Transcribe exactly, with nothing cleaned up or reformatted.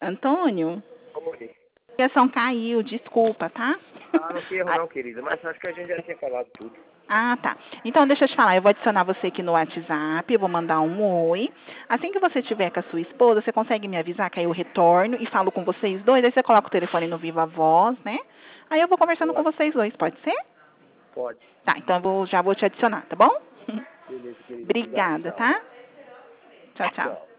Antônio, Oi. a ligação caiu, desculpa, tá? Ah, não tem erro não, querida, mas acho que a gente já tinha falado tudo. Ah, tá. Então, deixa eu te falar, eu vou adicionar você aqui no WhatsApp, eu vou mandar um oi. Assim que você estiver com a sua esposa, você consegue me avisar que aí eu retorno e falo com vocês dois, aí você coloca o telefone no Viva Voz, né? Aí eu vou conversando com Pode, vocês dois, pode ser? pode. Tá, então eu vou, já vou te adicionar, tá bom? Beleza, querida. Obrigado, Obrigada, tchau. tá? Tchau, tchau. Tchau.